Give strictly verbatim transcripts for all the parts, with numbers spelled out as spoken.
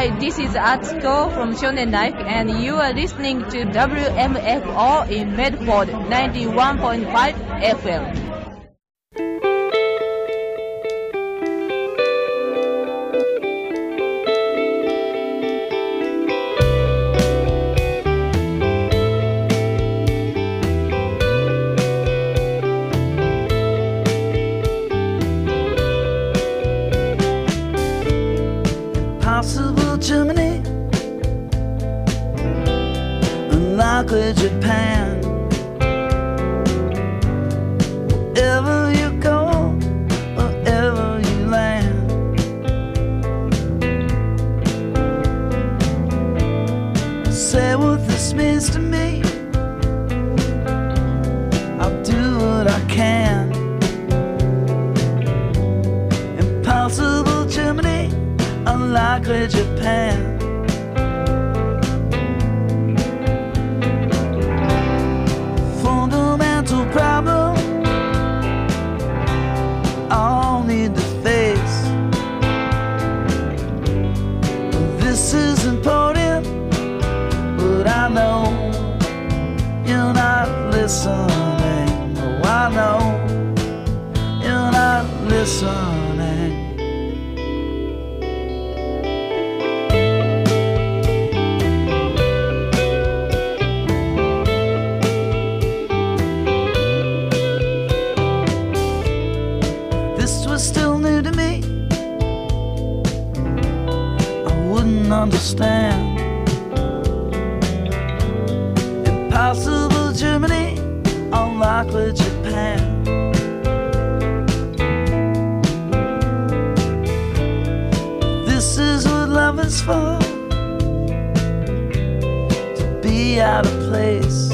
Hi, this is Atsuko from Shonen Life, and you are listening to W M F O in Medford ninety-one point five F M. Impossible Germany, unlikely Japan. Wherever you go, wherever you land, say what this means to me. I'll do what I can. Impossible Germany, unlikely Japan. Fundamental problem I'll need to face. This is important, but I know you're not listening. Oh, I know you're not listening. Still new to me, I wouldn't understand. Impossible Germany, unlikely Japan. This is what love is for, to be out of place,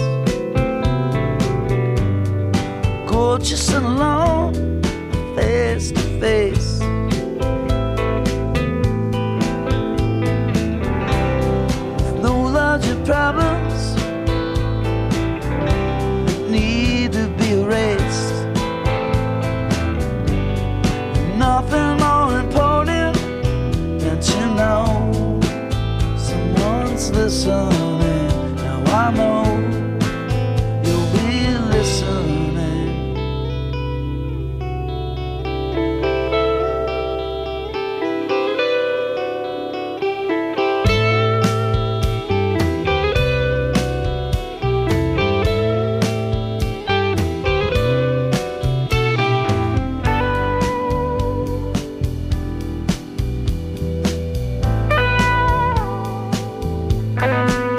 gorgeous and alone, face to face. With no larger problems that need to be erased. Nothing more important than to know someone's listening. Now I know you'll be listening. Thank you.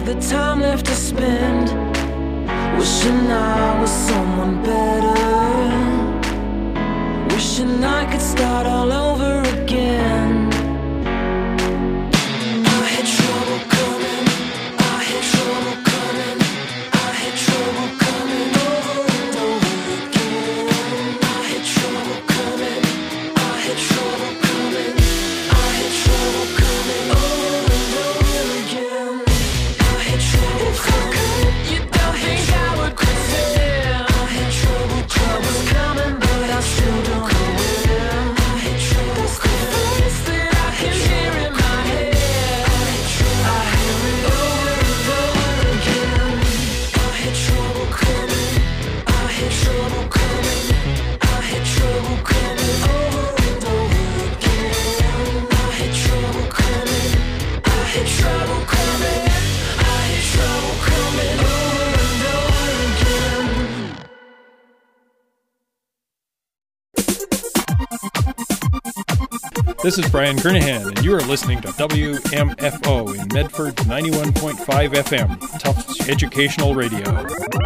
the time left to spend, wishing I was someone better, wishing I could start all over again. I had trouble coming, I had trouble coming, I had trouble coming over and over again. I had trouble coming, I had trouble coming, I had trouble coming over and over again. I had trouble coming, you don't think I would quit it. I had trouble, trouble's coming, but I still don't know where. I had trouble coming, it's that I can hear in my head. I had trouble, I hear it over and over again. I had trouble coming, I had trouble coming, I had trouble coming over and over again. I had trouble coming, I had trouble coming, I had trouble coming over and over again. This is Brian Kernahan, and you are listening to W M F O in Medford ninety-one point five F M, Tufts Educational Radio.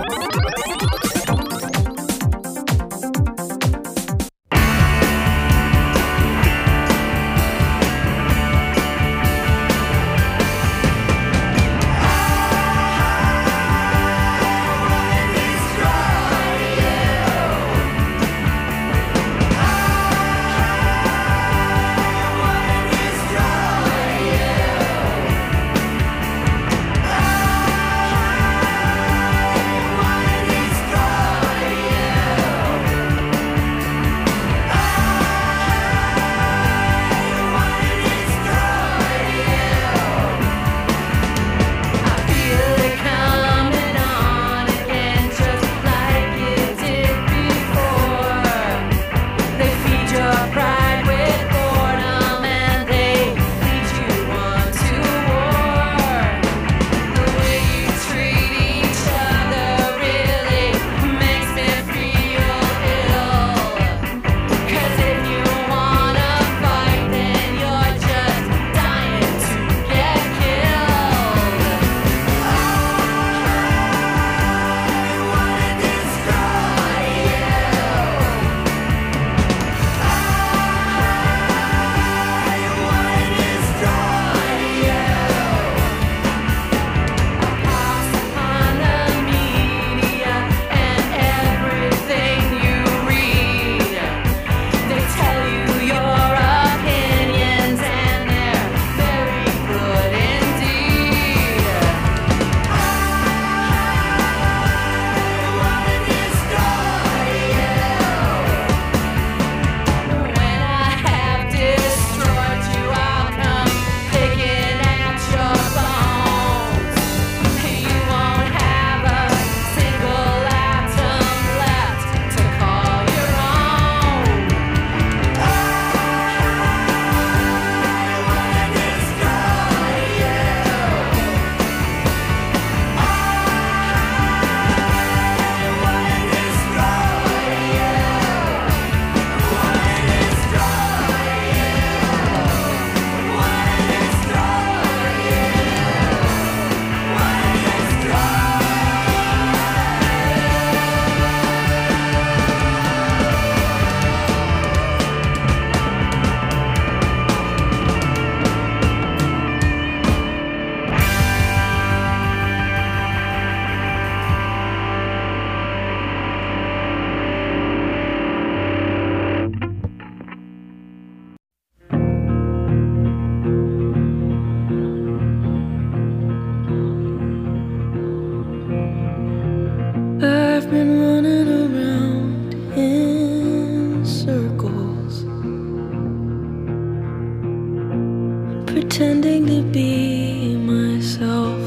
pretending to be myself.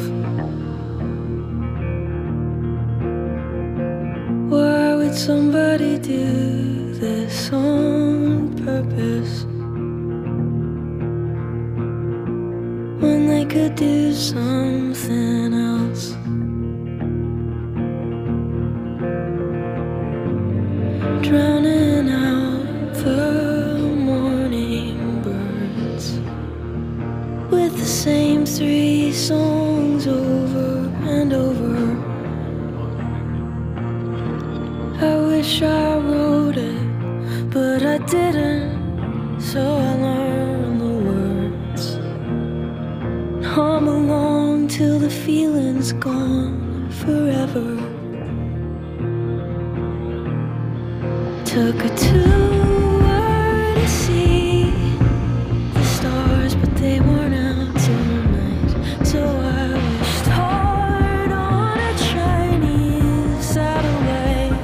Why would somebody do this on purpose when they could do something else? Drowning out the morning birds with the same three songs over So I learn the words, hum along till the feeling's gone forever. Took a tour to see the stars, but they weren't out tonight. So I wished hard on a Chinese satellite.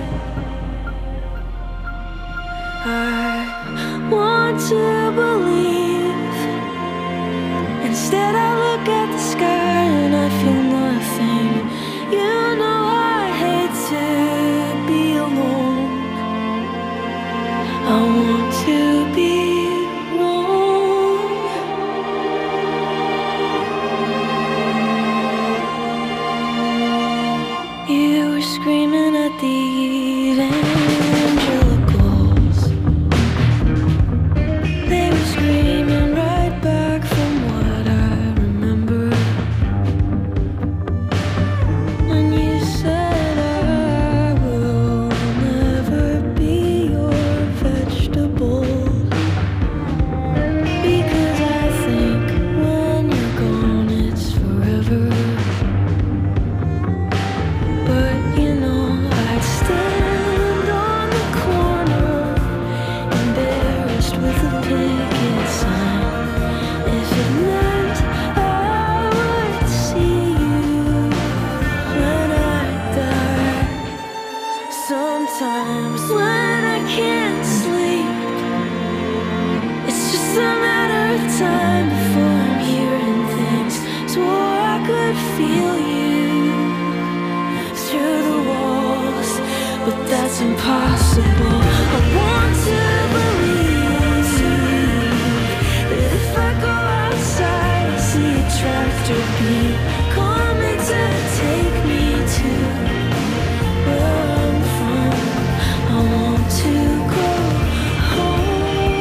I want to believe. Instead I look at the sky and I feel nothing. You know I hate to be alone. I want to be wrong. You were screaming at the evangelicals. They were screaming right back from what I remember. And you said I will never be your vegetable. Because I think when you're gone it's forever. But you know I'd stand on the corner, embarrassed with a picket sign, if it meant I would see you when I die. Sometimes when I can't sleep, it's just a matter of time before I'm hearing things. Swore I could feel you through the walls, but that's impossible. I want to believe that if I go outside, I see a tractor beam coming to take me to where I'm from. I want to go home.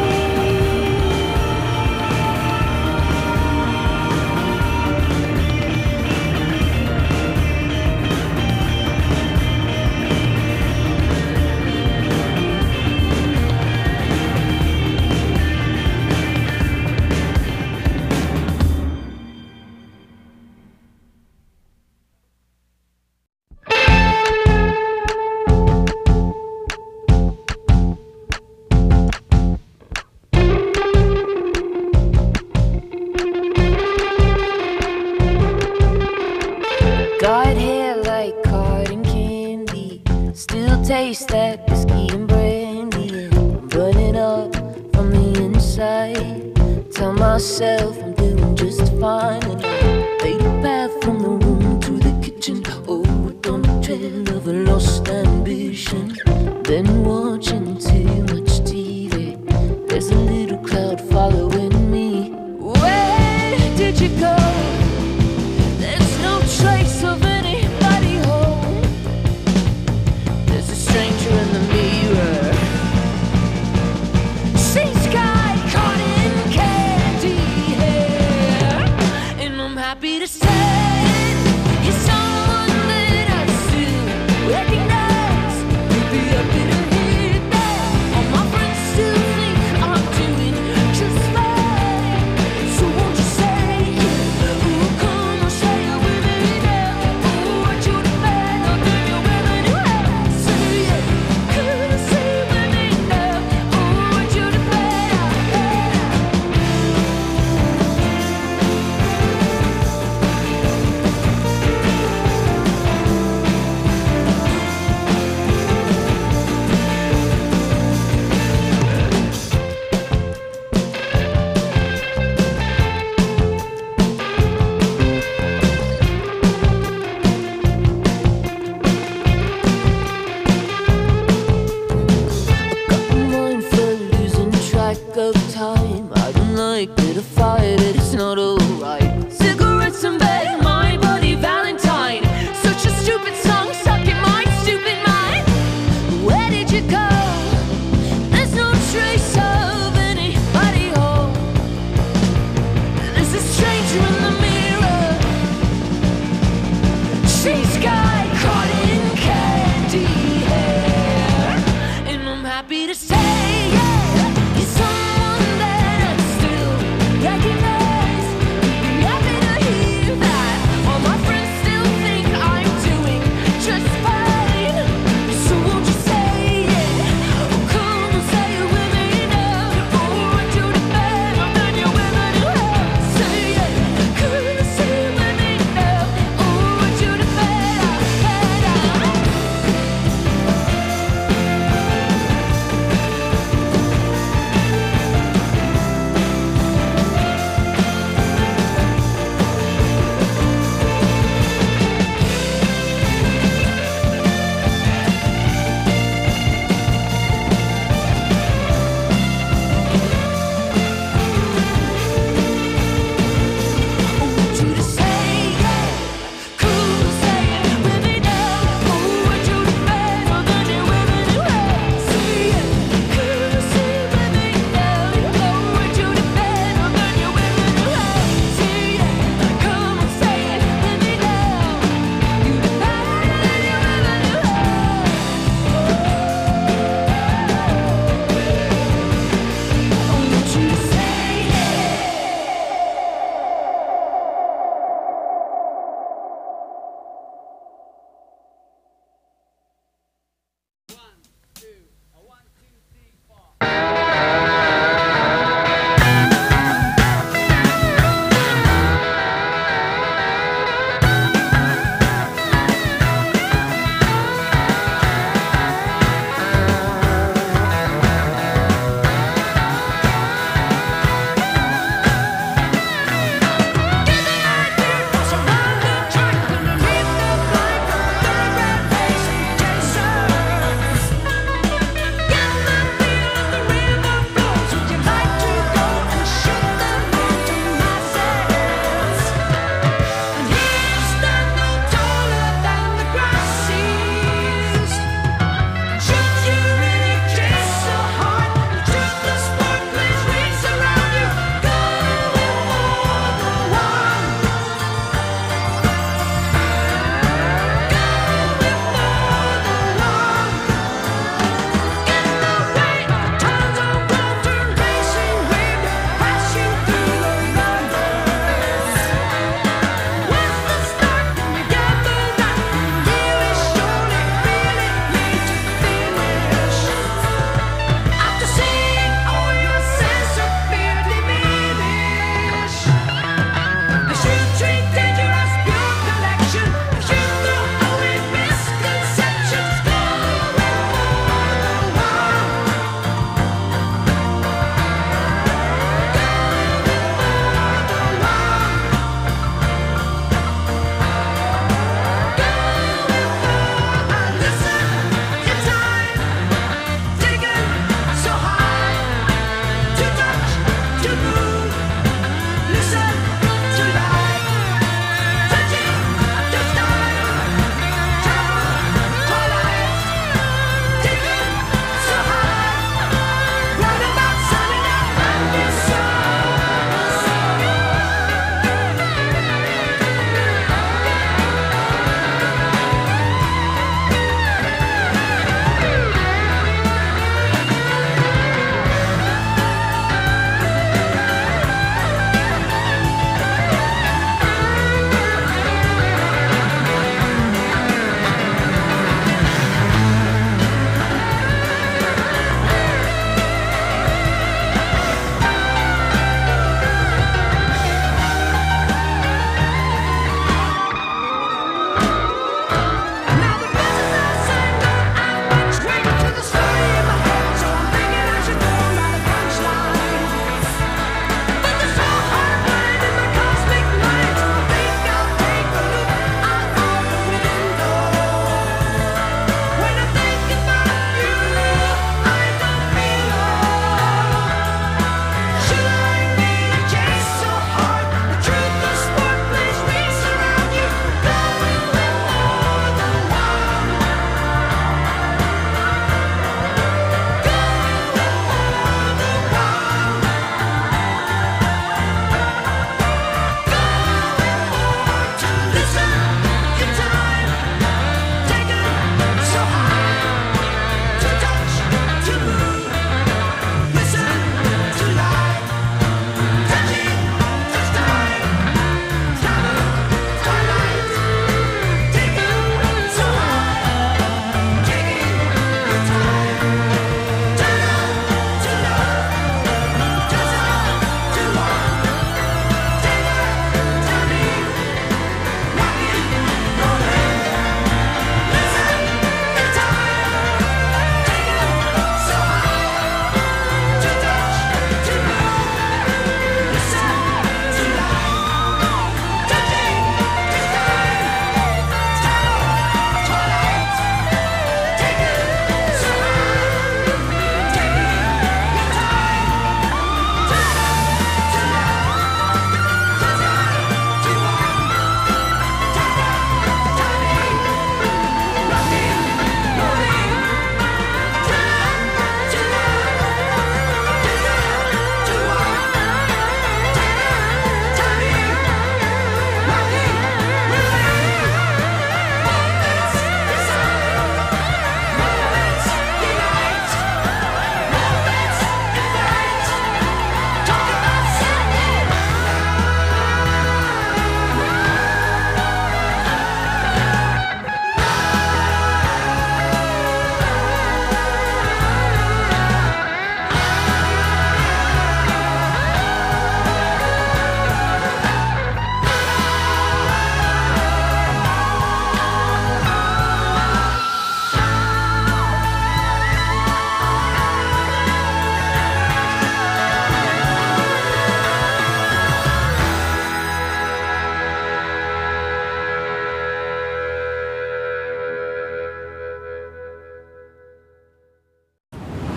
Got hair like cotton candy, still taste that whiskey and brandy. And I'm burning up from the inside. Tell myself I'm doing just fine, and I made a path from the room to the kitchen. Oh, on the trail of a lost ambition. Been watching too much T V. There's a little cloud following me. Where did you go? There's no trace of anybody home. There's a stranger in the mirror. See sky caught in candy hair. And I'm happy to say you're someone that I still recognize. Maybe I didn't hit that. All my friends still think I'm doing just fine. So won't you say, ooh, come on, say it with me now. Ooh, aren't you the man? I'll do you with it. Say it, could I say it with me now? Ooh, aren't you the man? Mind for losing track of time. I don't like it, I fight it, it's not alright. Cigarettes and bed, my bloody Valentine. Such a stupid song stuck in my stupid mind. Where did you go? There's no trace of anybody home. There's a stranger in the mirror. She's sky caught in candy hair. And I'm happy to say, yeah, you're someone that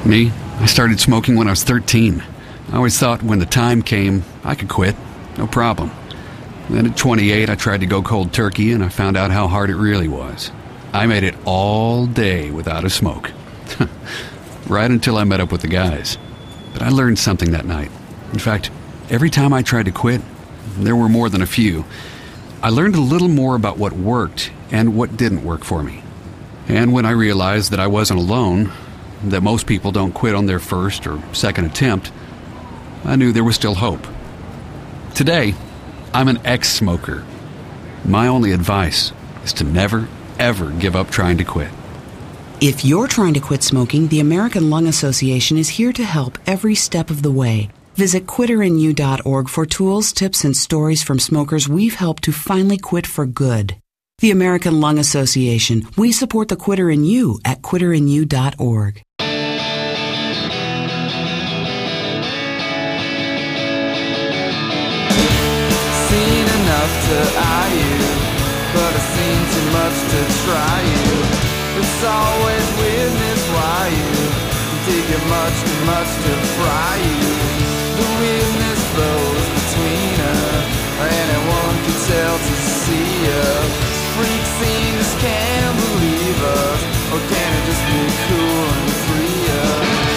Me, I started smoking when I was thirteen. I always thought when the time came, I could quit. No problem. Then at twenty-eight, I tried to go cold turkey, and I found out how hard it really was. I made it all day without a smoke. Right until I met up with the guys. But I learned something that night. In fact, every time I tried to quit, there were more than a few, I learned a little more about what worked and what didn't work for me. And when I realized that I wasn't alone, that most people don't quit on their first or second attempt, I knew there was still hope. Today, I'm an ex-smoker. My only advice is to never, ever give up trying to quit. If you're trying to quit smoking, the American Lung Association is here to help every step of the way. Visit quitter in you dot org for tools, tips, and stories from smokers we've helped to finally quit for good. The American Lung Association. We support the Quitter in You at quitter in you dot org. Seen enough to eye you, but I've seen too much to try you. It's always weirdness why you take it much too much to fry you. The weirdness flows between us, anyone can tell to see us. Freak scene just can't believe us, or can it just be cool and free us?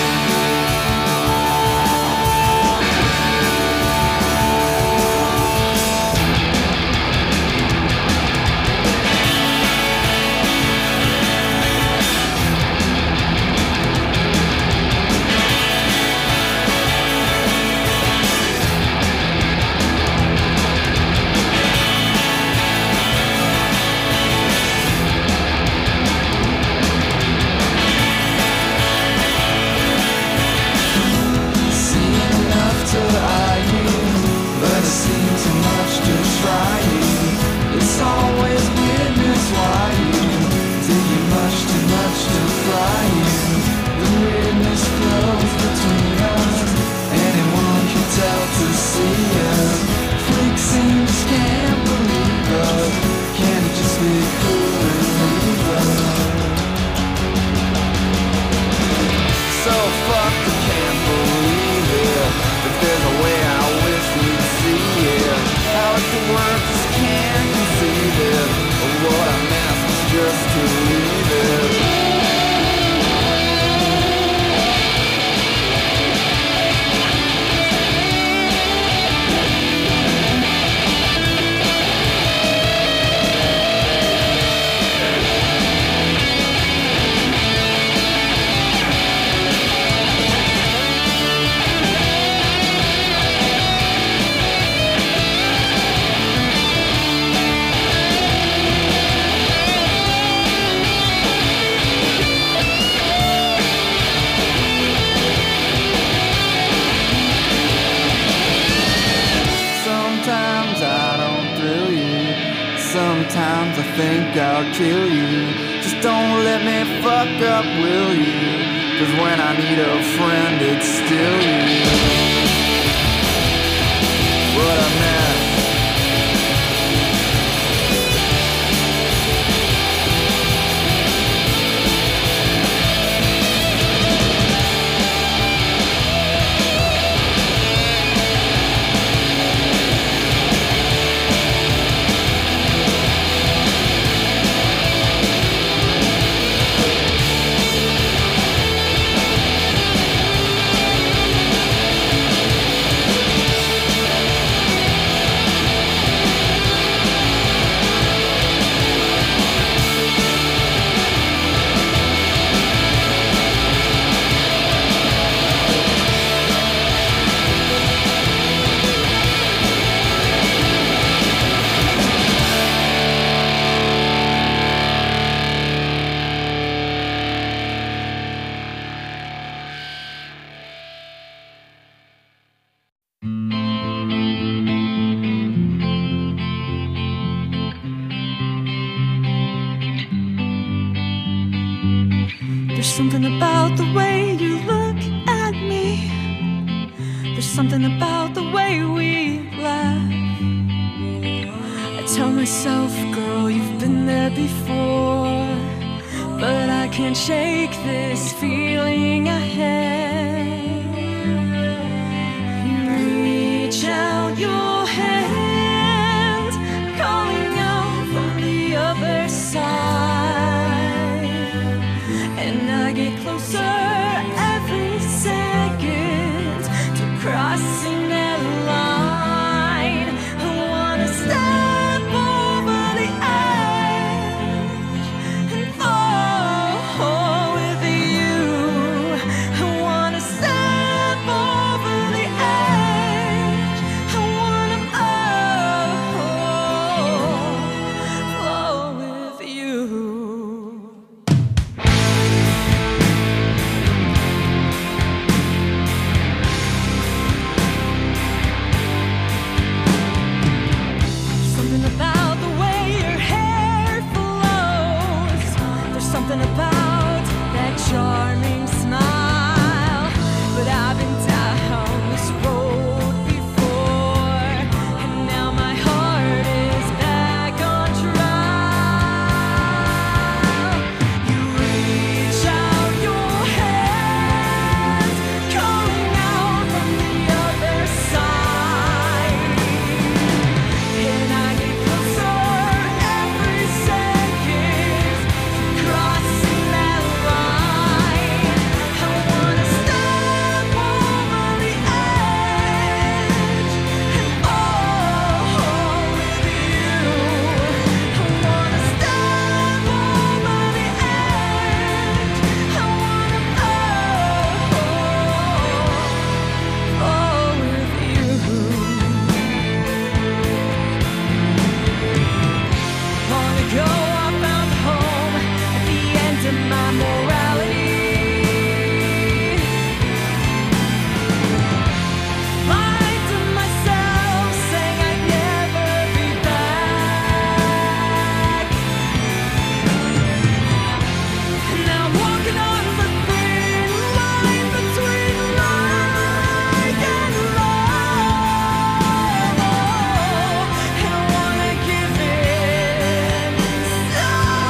Sometimes I think I'll kill you. Just don't let me fuck up, will you? 'Cause when I need a friend, it's still you. What a mess. There's something about the way you look at me. There's something about the way we laugh. I tell myself, girl, you've been there before. but I can't shake this feeling I have. You reach out your hand, calling out from the other side, and I get closer every second to crossing that line. I wanna step over the edge and fall with you. I wanna step over the edge. I wanna oh, flow with you. Something about the way your hair flows. There's something about that charming smile. But I've been down this road before, and now my heart is back on trial. You reach out your hand, calling out from the other side. And I get closer every second, crossing that line. I wanna step over the edge and fall with you. I wanna step over the edge. I wanna fall with you. Long ago I found home at the end of my morality. Lied to myself, saying I'd never be back. And now I'm walking on the thin line between like and love. And I wanna give in so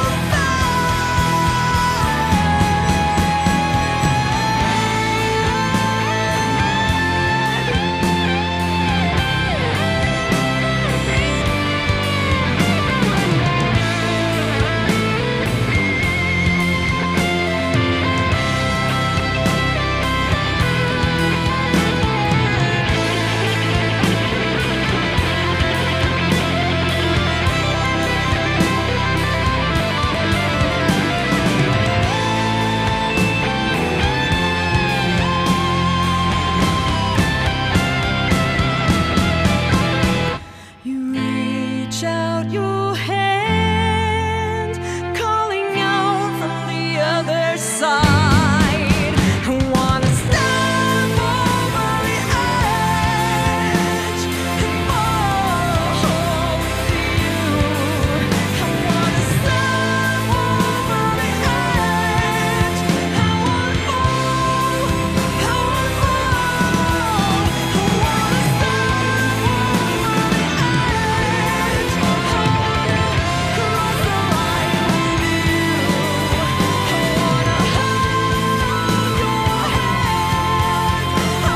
you reach out your hand, calling out from the other side. I wanna step over the edge and fall with you. I wanna step over the edge. I wanna fall. I wanna fall. I wanna step over the edge. I wanna cross the line with you. I wanna hold your hand. I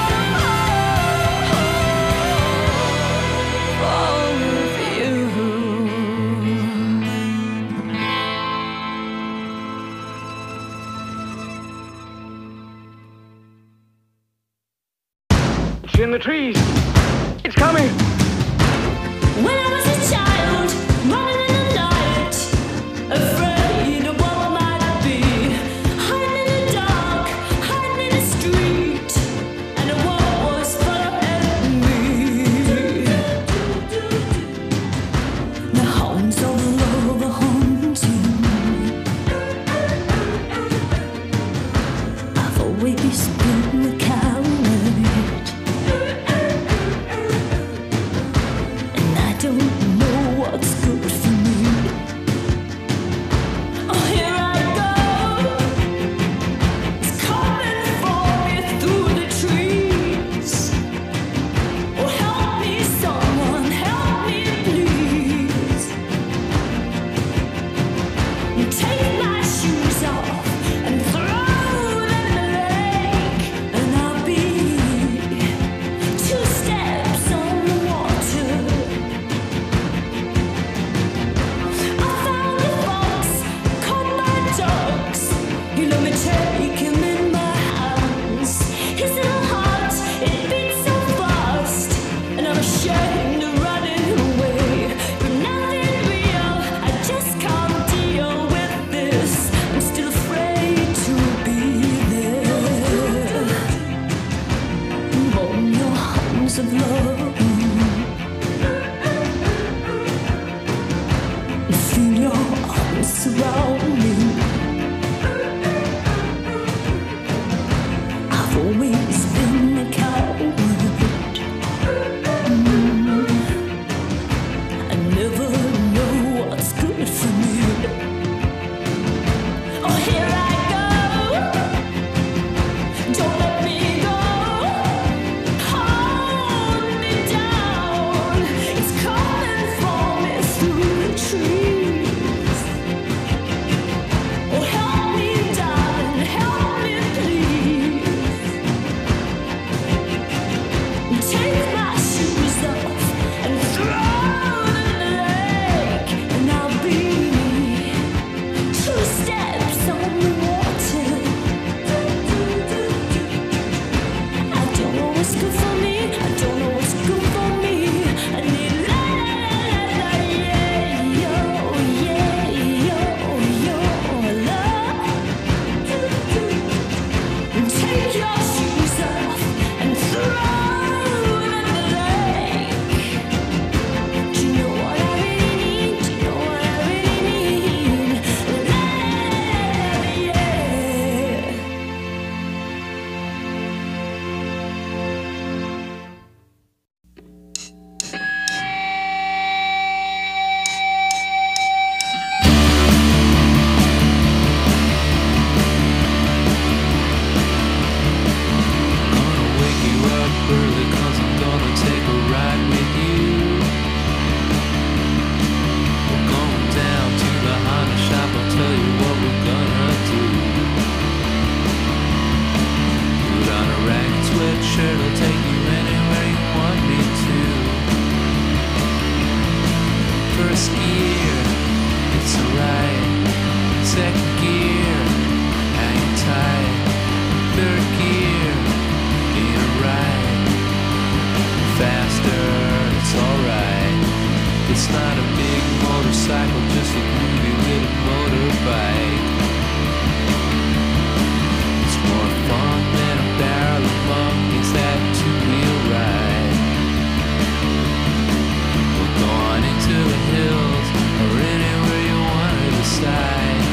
wanna fall with you. It's in the trees. It's coming. When I was a child, running in the night, afraid of what might be, hiding in the dark, hiding in the street, and the world was full of enemy. The homes all over haunting. I've always been the coward, and I don't skies of love. Feel your arms surround me. I've always been a coward. Mm. I never know what's good for me. Oh, here I go. Don't let me go. Hold me down. It's coming for me through the trees. Oh, help me, darling, help me, please. Take my shoes off and throw them in the lake, and I'll be two steps on the water. I don't know what's good for me. I don't know what's good for me. I need la la la yeah yo yeah yo yo love. Take your shoes off and throw them in the lake. Do you know what I really need? Do you know what I really need? La la la yeah. Gonna wake you up early 'cause I'm gonna take a ride with you. We're going down to the Honda shop, I'll tell you what we're gonna do. Put on a ragged sweatshirt, I'll take you anywhere you want me to. First gear, it's alright. Second gear, hang tight. Third gear, need a ride. Faster, it's alright. It's not a big motorcycle, just a groovy little motorbike. It's more fun than a barrel of monkeys, that two-wheel ride. We're going into the hills or anywhere you want to decide.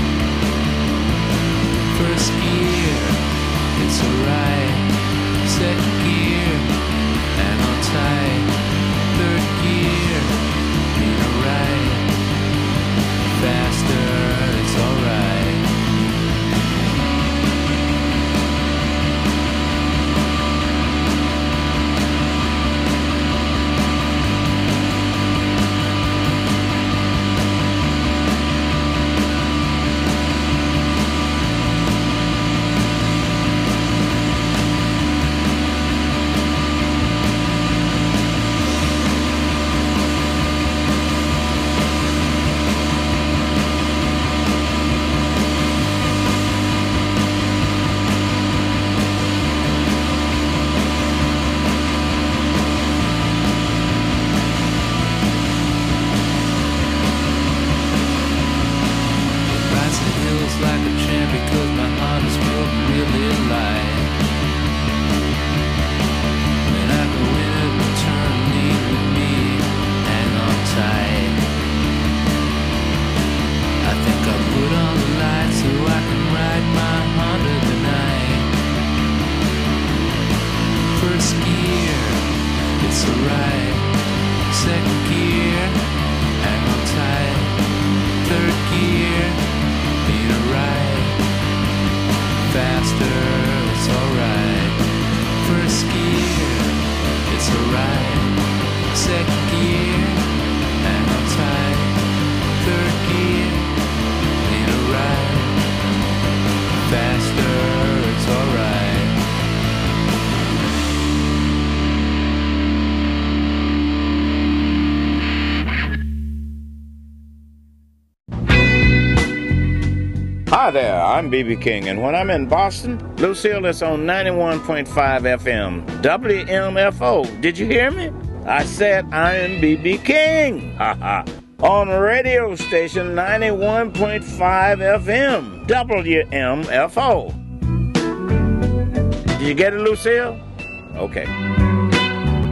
First gear, it's alright. Second gear, hang on tight. Third gear, need a ride. Faster, it's alright. Rides the hills like a champ because my Honda's built really light. When I go in at the turn, lead with me, hang on tight. I think I'll put on the lights so I can ride my Honda tonight. First gear, it's alright. Second gear, hang on tight. Third gear, need a ride. Faster, it's alright. First gear, it's alright. Second gear, hang on tight. Third gear, need a ride. Faster, it's alright. Hi there, I'm B B King, and when I'm in Boston, Lucille is on ninety-one point five F M, W M F O. Did you hear me? I said I'm B B King. Ha ha. On radio station ninety-one point five F M, W M F O. Did you get it, Lucille? Okay.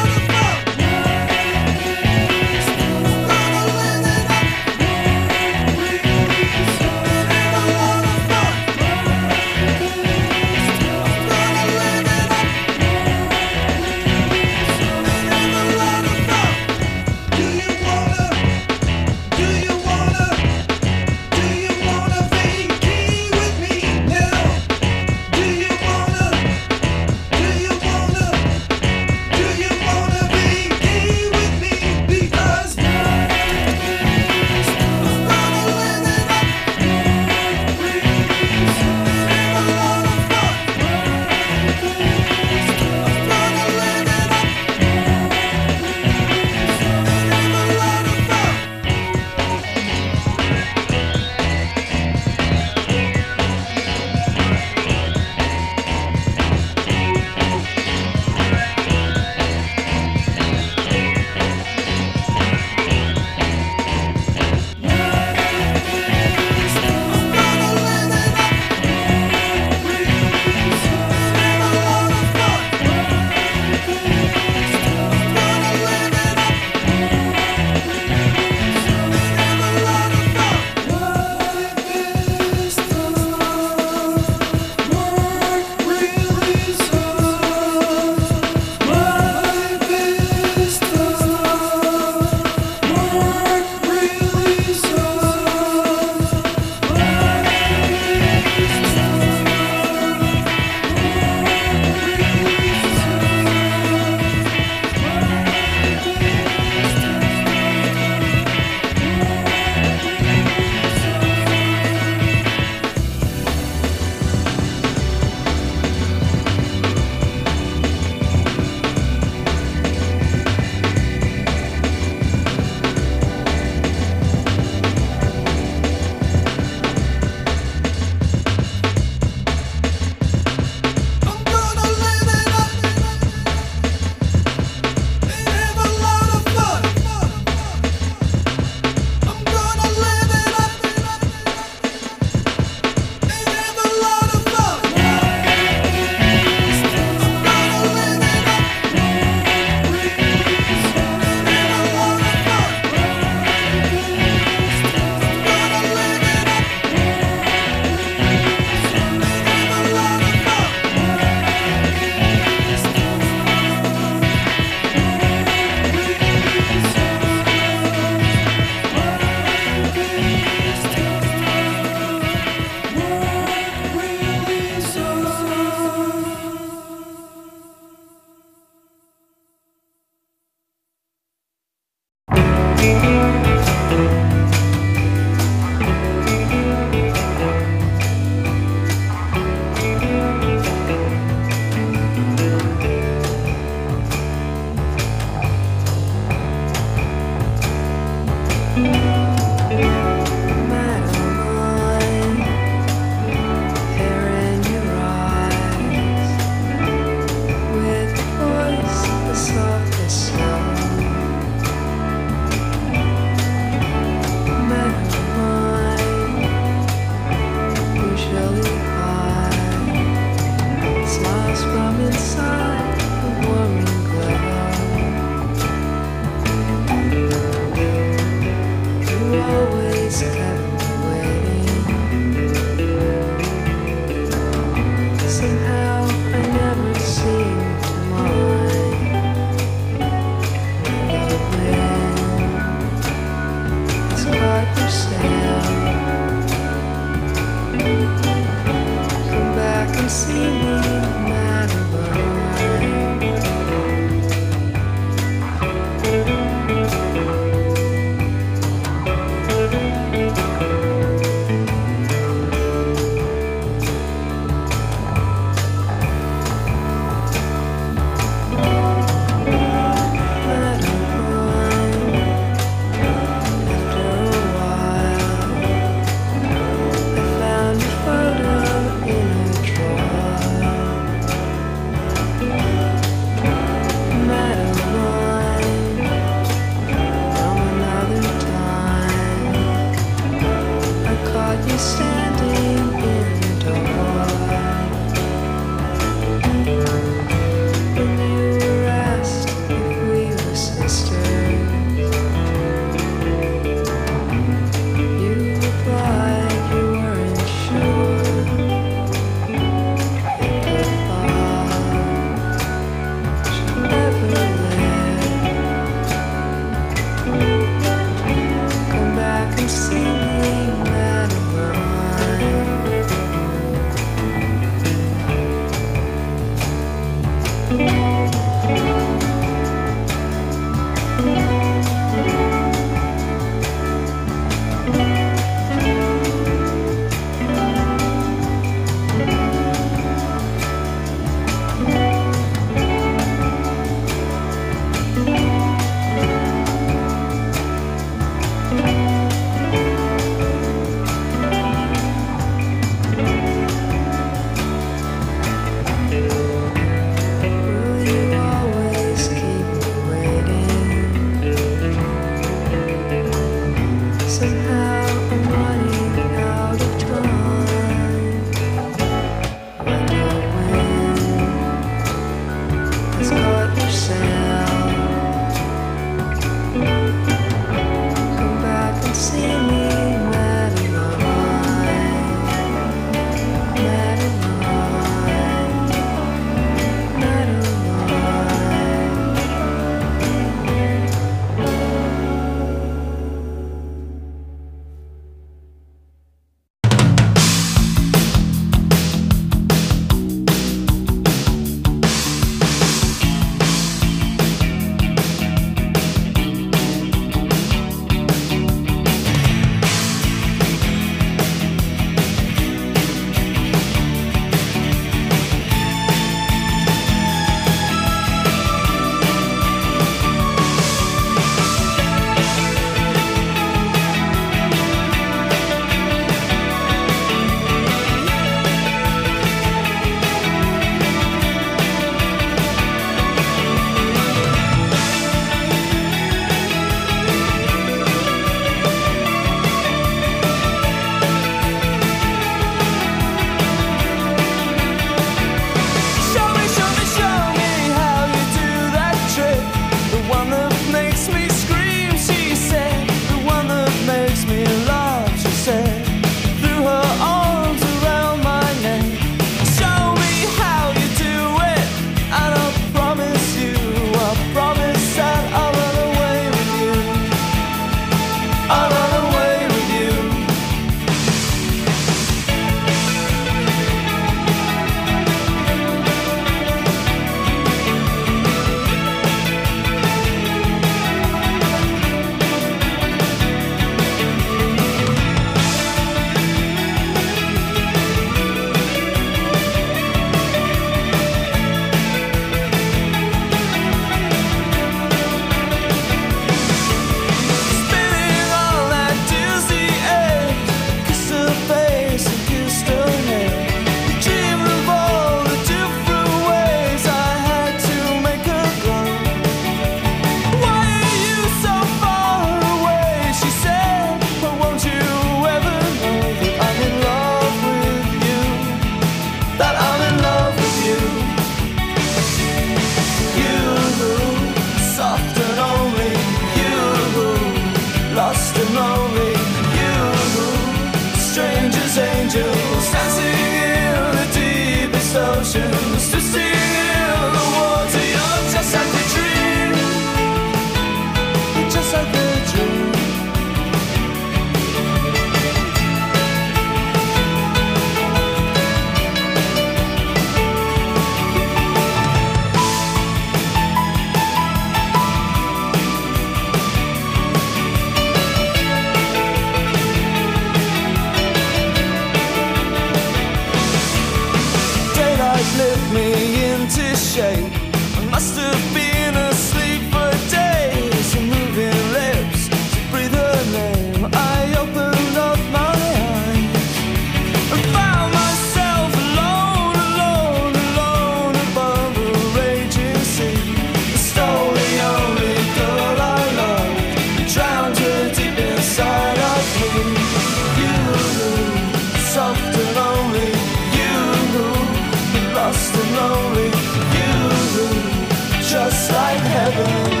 lonely. You, just like heaven.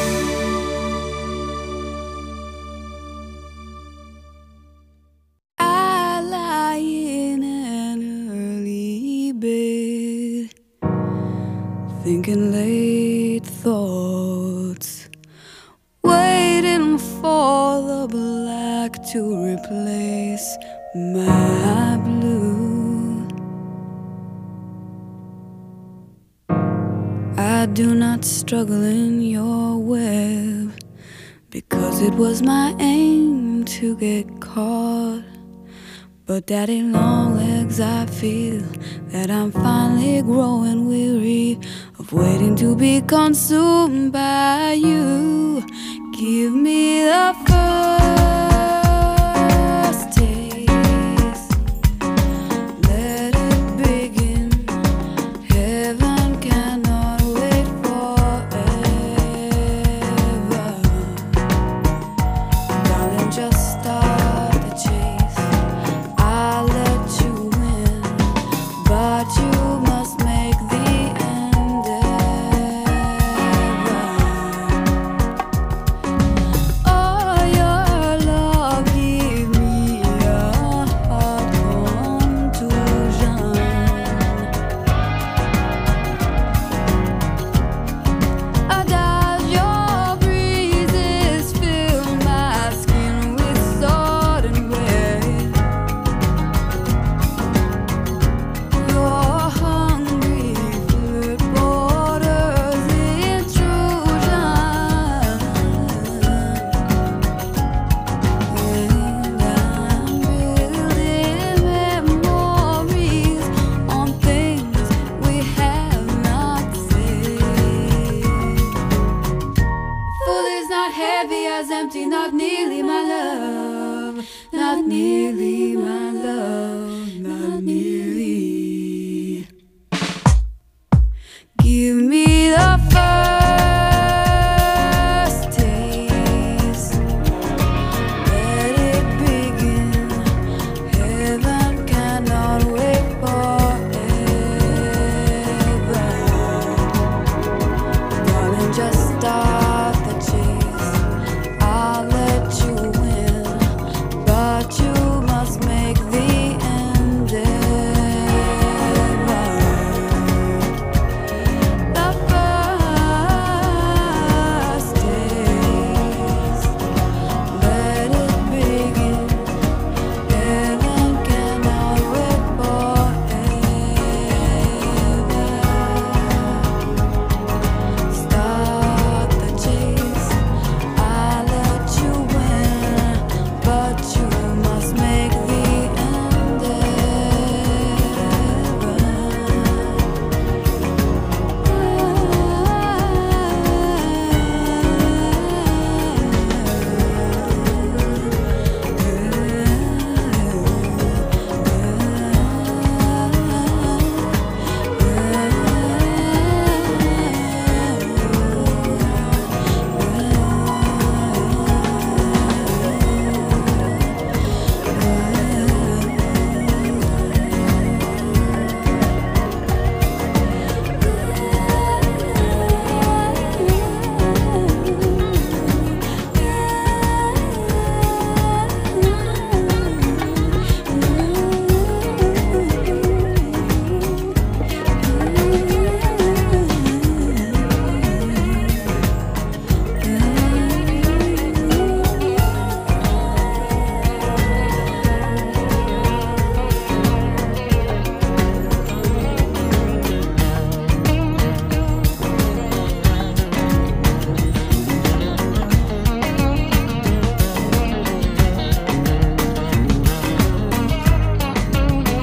I lie in an early bed, thinking late thoughts, waiting for the black to replace my blue. I do not struggle in your web, because it was my aim to get caught. But daddy long legs, I feel that I'm finally growing weary of waiting to be consumed by you. Give me the first